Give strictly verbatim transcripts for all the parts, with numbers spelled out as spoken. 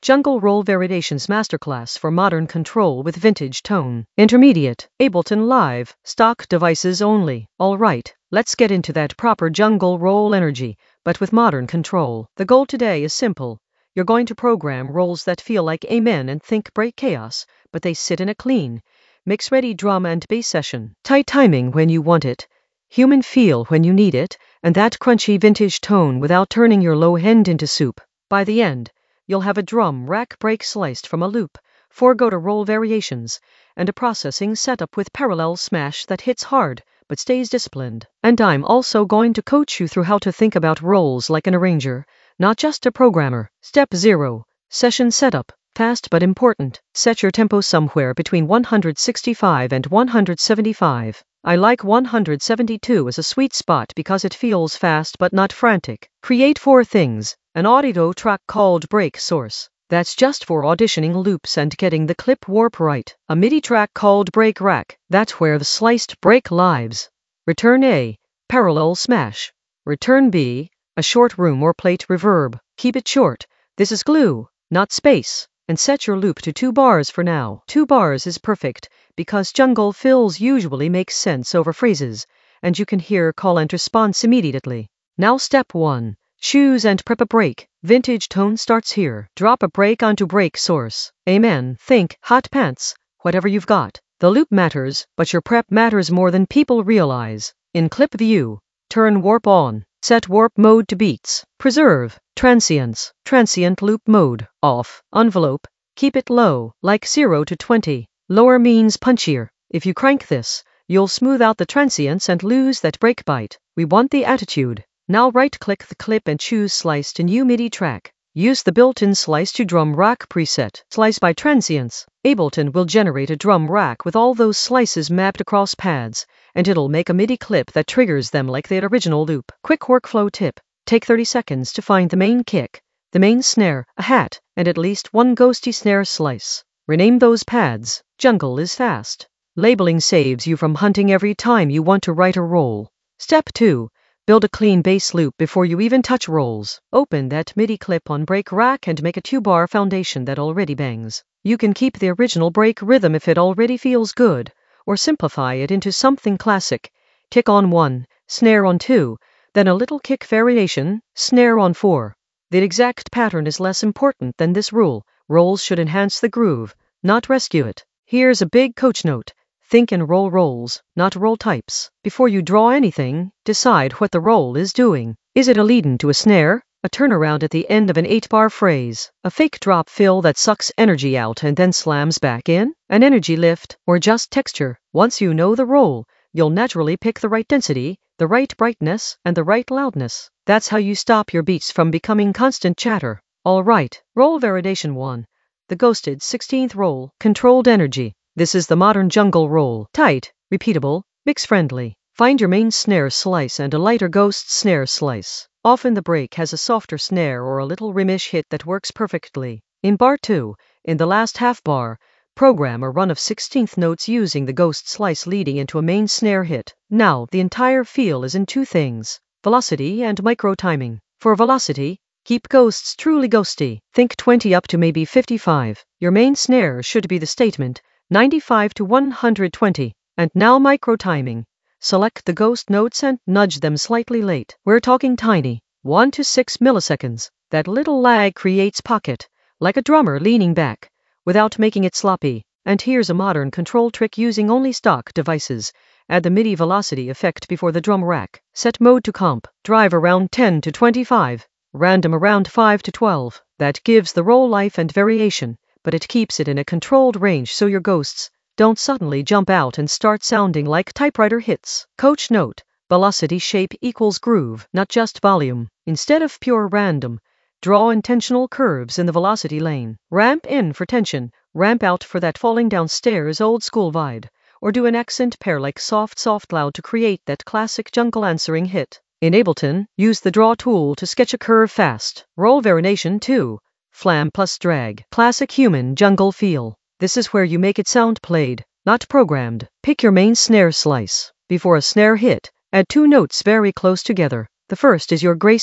Jungle Roll Variations Masterclass for Modern Control with Vintage Tone. Intermediate. Ableton Live. Stock devices only. Alright, let's get into that proper jungle roll energy, but with modern control. The goal today is simple. You're going to program rolls that feel like Amen and think break chaos, but they sit in a clean, mix-ready drum and bass session. Tight timing when you want it, human feel when you need it, and that crunchy vintage tone without turning your low end into soup. By the end, you'll have a drum rack break sliced from a loop, four go-to-roll variations, and a processing setup with parallel smash that hits hard but stays disciplined. And I'm also going to coach you through how to think about rolls like an arranger, not just a programmer. Step zero. Session setup. Fast but important. Set your tempo somewhere between one hundred sixty-five and one hundred seventy-five. I like one hundred seventy-two as a sweet spot because it feels fast but not frantic. Create four things. An audio track called Break Source. That's just for auditioning loops and getting the clip warp right. A MIDI track called Break Rack. That's where the sliced break lives. Return A. Parallel smash. Return B. A short room or plate reverb. Keep it short. This is glue, not space. And set your loop to two bars for now. Two bars is perfect because jungle fills usually makes sense over phrases, and you can hear call and response immediately. Now step one. Choose and prep a break. Vintage tone starts here. Drop a break onto break source. Amen. Think hot pants. Whatever you've got. The loop matters, but your prep matters more than people realize. In clip view, turn warp on. Set warp mode to beats. Preserve. Transients. Transient loop mode. Off. Envelope. Keep it low, like zero to twenty. Lower means punchier. If you crank this, you'll smooth out the transients and lose that break bite. We want the attitude. Now right-click the clip and choose Slice to New MIDI track. Use the built-in Slice to Drum Rack preset. Slice by transients. Ableton will generate a drum rack with all those slices mapped across pads, and it'll make a MIDI clip that triggers them like the original loop. Quick workflow tip. Take thirty seconds to find the main kick, the main snare, a hat, and at least one ghosty snare slice. Rename those pads. Jungle is fast. Labeling saves you from hunting every time you want to write a roll. Step two. Build a clean bass loop before you even touch rolls. Open that MIDI clip on Break Rack and make a two-bar foundation that already bangs. You can keep the original break rhythm if it already feels good, or simplify it into something classic. Kick on one, snare on two, then a little kick variation, snare on four. The exact pattern is less important than this rule. Rolls should enhance the groove, not rescue it. Here's a big coach note. Think in roll rolls, not roll types. Before you draw anything, decide what the roll is doing. Is it a lead-in to a snare, a turnaround at the end of an eight-bar phrase, a fake drop fill that sucks energy out and then slams back in, an energy lift, or just texture? Once you know the roll, you'll naturally pick the right density, the right brightness, and the right loudness. That's how you stop your beats from becoming constant chatter. All right, roll variation one. The ghosted sixteenth roll, controlled energy. This is the modern jungle roll. Tight, repeatable, mix-friendly. Find your main snare slice and a lighter ghost snare slice. Often the break has a softer snare or a little rimish hit that works perfectly. In bar two, in the last half bar, program a run of sixteenth notes using the ghost slice leading into a main snare hit. Now, the entire feel is in two things, velocity and micro timing. For velocity, keep ghosts truly ghosty. Think twenty up to maybe fifty-five. Your main snare should be the statement, ninety-five to one hundred twenty. And now micro timing. Select the ghost notes and nudge them slightly late. We're talking tiny, one to six milliseconds. That little lag creates pocket, like a drummer leaning back, without making it sloppy. And here's a modern control trick using only stock devices. Add the MIDI velocity effect before the drum rack. Set mode to comp. Drive around ten to twenty-five. Random around five to twelve. That gives the roll life and variation, but it keeps it in a controlled range so your ghosts don't suddenly jump out and start sounding like typewriter hits. Coach note, velocity shape equals groove, not just volume. Instead of pure random, draw intentional curves in the velocity lane. Ramp in for tension, ramp out for that falling down stairs old school vibe, or do an accent pair like soft soft loud to create that classic jungle answering hit. In Ableton, use the draw tool to sketch a curve fast. Roll variation two. Flam plus drag. Classic human jungle feel. This is where you make it sound played, not programmed. Pick your main snare slice. Before a snare hit, add two notes very close together. The first is your grace hit,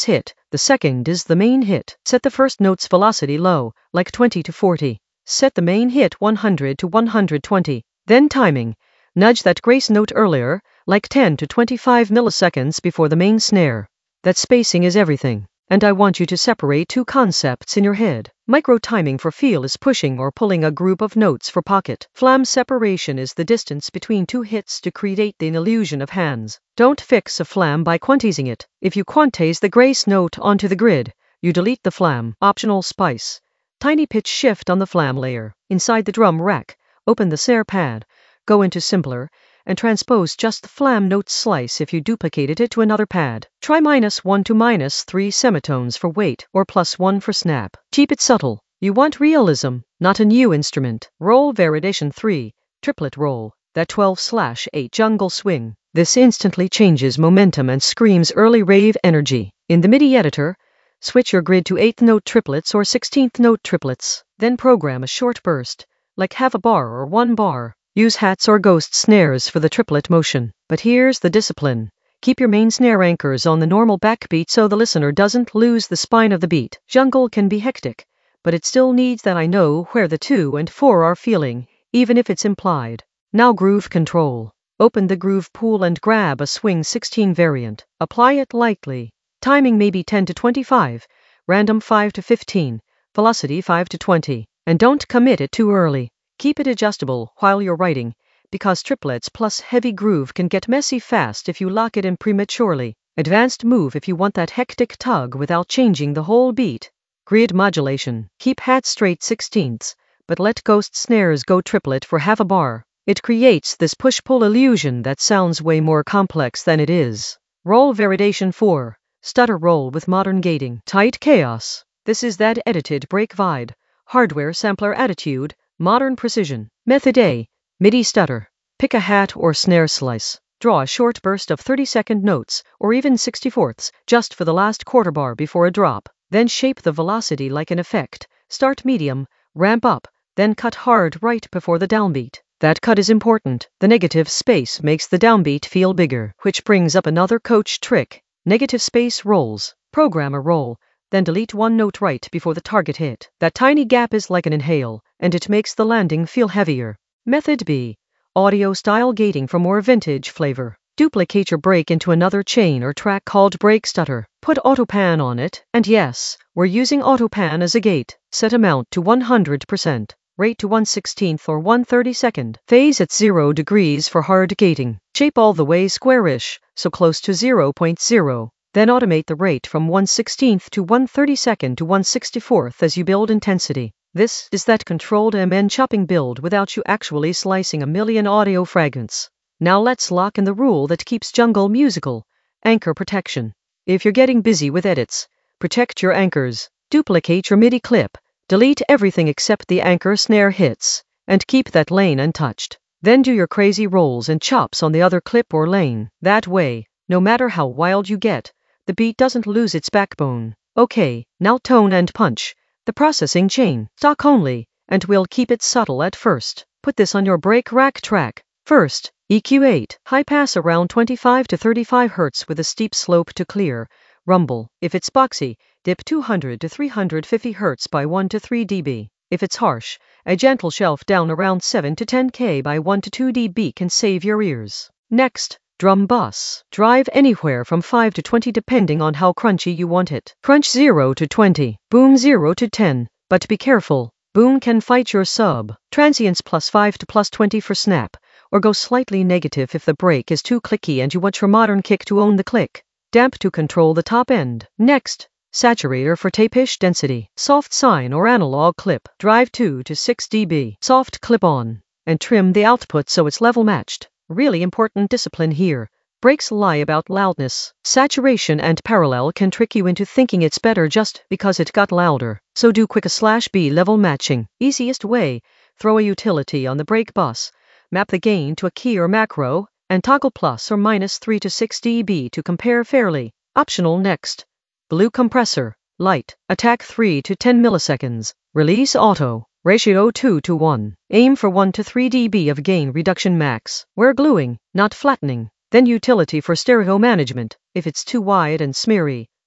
The second is the main hit. Set the first note's velocity low, like twenty to forty. Set the main hit one hundred to one hundred twenty. Then timing. Nudge that grace note earlier, like ten to twenty-five milliseconds before the main snare. That spacing is everything. And I want you to separate two concepts in your head. Micro-timing for feel is pushing or pulling a group of notes for pocket. Flam separation is the distance between two hits to create the illusion of hands. Don't fix a flam by quantizing it. If you quantize the grace note onto the grid, you delete the flam. Optional spice. Tiny pitch shift on the flam layer. Inside the drum rack, open the snare pad, go into simpler, and transpose just the flam note slice if you duplicated it to another pad. Try minus one to minus three semitones for weight or plus one for snap. Keep it subtle. You want realism, not a new instrument. Roll Variation three, triplet roll, that twelve slash eight jungle swing. This instantly changes momentum and screams early rave energy. In the MIDI editor, switch your grid to eighth note triplets or sixteenth note triplets. Then program a short burst, like half a bar or one bar. Use hats or ghost snares for the triplet motion. But here's the discipline. Keep your main snare anchors on the normal backbeat so the listener doesn't lose the spine of the beat. Jungle can be hectic, but it still needs that I know where the two and four are feeling, even if it's implied. Now groove control. Open the groove pool and grab a swing sixteen variant. Apply it lightly. Timing maybe ten to twenty-five, random five to fifteen, velocity five to twenty. And don't commit it too early. Keep it adjustable while you're writing, because triplets plus heavy groove can get messy fast if you lock it in prematurely. Advanced move if you want that hectic tug without changing the whole beat. Grid modulation. Keep hat straight sixteenths, but let ghost snares go triplet for half a bar. It creates this push-pull illusion that sounds way more complex than it is. Roll Variation four, stutter roll with modern gating. Tight chaos. This is that edited break vibe. Hardware sampler attitude. Modern precision. Method A. MIDI stutter. Pick a hat or snare slice. Draw a short burst of thirty second notes, or even sixty-fourths, just for the last quarter bar before a drop. Then shape the velocity like an effect. Start medium, ramp up, then cut hard right before the downbeat. That cut is important. The negative space makes the downbeat feel bigger, which brings up another coach trick. Negative space rolls. Program a roll, then delete one note right before the target hit. That tiny gap is like an inhale, and it makes the landing feel heavier. Method B. Audio style gating for more vintage flavor. Duplicate your break into another chain or track called break stutter. Put autopan on it, and yes, we're using autopan as a gate. Set amount to one hundred percent. Rate to one sixteenth or one thirty-second. Phase at zero degrees for hard gating. Shape all the way squarish, so close to zero point zero. Then automate the rate from one sixteenth to one thirty-second to one sixty-fourth as you build intensity. This is that controlled M N chopping build without you actually slicing a million audio fragments. Now let's lock in the rule that keeps jungle musical. Anchor protection. If you're getting busy with edits, protect your anchors. Duplicate your MIDI clip. Delete everything except the anchor snare hits, and keep that lane untouched. Then do your crazy rolls and chops on the other clip or lane. That way, no matter how wild you get, the beat doesn't lose its backbone. Okay, now tone and punch. The processing chain. Stock only, and we'll keep it subtle at first. Put this on your break rack track. First, E Q eight. High pass around twenty-five to thirty-five hertz with a steep slope to clear. Rumble. If it's boxy, dip two hundred to three hundred fifty hertz by one to three decibels. If it's harsh, a gentle shelf down around seven to ten decibels by one to two decibels can save your ears. Next, drum bus. Drive anywhere from five to twenty depending on how crunchy you want it. Crunch zero to twenty. Boom zero to ten. But be careful. Boom can fight your sub. Transients plus five to plus twenty for snap, or go slightly negative if the break is too clicky and you want your modern kick to own the click. Damp to control the top end. Next, saturator for tape-ish density. Soft sine or analog clip. Drive two to six decibels. Soft clip on. And trim the output so it's level matched. Really important discipline here. Breaks lie about loudness. Saturation and parallel can trick you into thinking it's better just because it got louder. So do quick a slash B level matching. Easiest way, throw a utility on the break bus, map the gain to a key or macro, and toggle plus or minus three to six decibels to compare fairly. Optional next. Blue compressor. Light. Attack three to ten milliseconds. Release auto. Ratio two to one. Aim for one to three decibels of gain reduction max. We're gluing, not flattening. Then utility for stereo management. If it's too wide and smeary,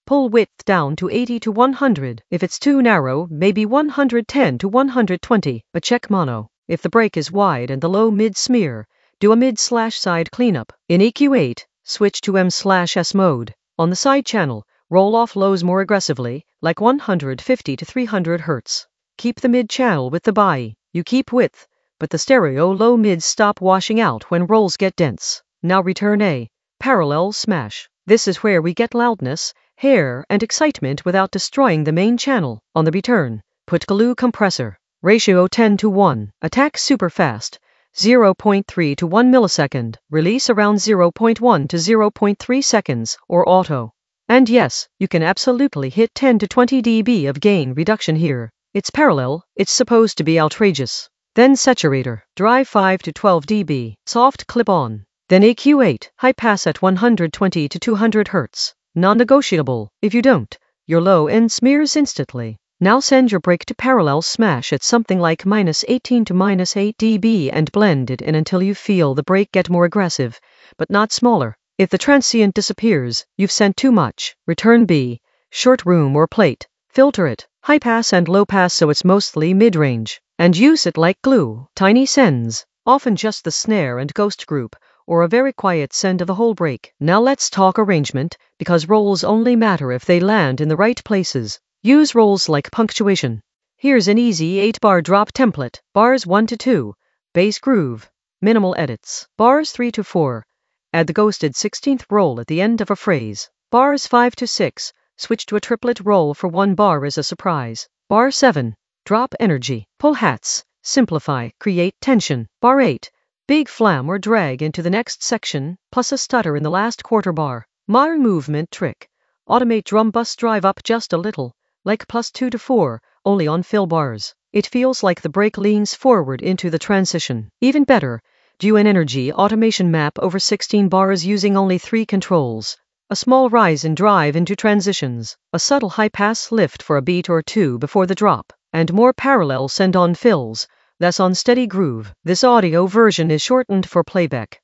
Pull width down to eighty to one hundred. If it's too narrow, maybe one hundred ten to one hundred twenty, but check mono. If the break is wide and the low mid smear, do a mid slash side cleanup. In E Q eight, switch to M slash S mode. On the side channel, roll off lows more aggressively, like one hundred fifty to three hundred hertz. Keep the mid channel with the buy. You keep width, but the stereo low mids stop washing out when rolls get dense. Now return A. Parallel smash. This is where we get loudness, hair, and excitement without destroying the main channel. On the return, put glue compressor. Ratio ten to one. Attack super fast. zero point three to one millisecond. Release around zero point one to zero point three seconds, or auto. And yes, you can absolutely hit ten to twenty decibels of gain reduction here. It's parallel, it's supposed to be outrageous. Then saturator. Drive five to twelve decibels. Soft clip-on. Then E Q eight. High pass at one hundred twenty to two hundred hertz. Non-negotiable. If you don't, your low end smears instantly. Now send your break to parallel smash at something like minus eighteen to minus eight decibels and blend it in until you feel the break get more aggressive, but not smaller. If the transient disappears, you've sent too much. Return B. Short room or plate. Filter it. High pass and low pass so it's mostly mid-range. And use it like glue. Tiny sends. Often just the snare and ghost group, or a very quiet send of the whole break. Now let's talk arrangement, because rolls only matter if they land in the right places. Use rolls like punctuation. Here's an easy eight bar drop template. Bars one to two. Bass groove. Minimal edits. Bars three to four. Add the ghosted sixteenth roll at the end of a phrase. Bars five to six. Switch to a triplet roll for one bar as a surprise. Bar seven. Drop energy. Pull hats. Simplify. Create tension. Bar eight. Big flam or drag into the next section, plus a stutter in the last quarter bar. Modern movement trick. Automate drum bus drive up just a little, like plus two to four, only on fill bars. It feels like the break leans forward into the transition. Even better, do an energy automation map over sixteen bars using only three controls. A small rise in drive into transitions, a subtle high pass lift for a beat or two before the drop, and more parallel send on fills, less on steady groove. This audio version is shortened for playback.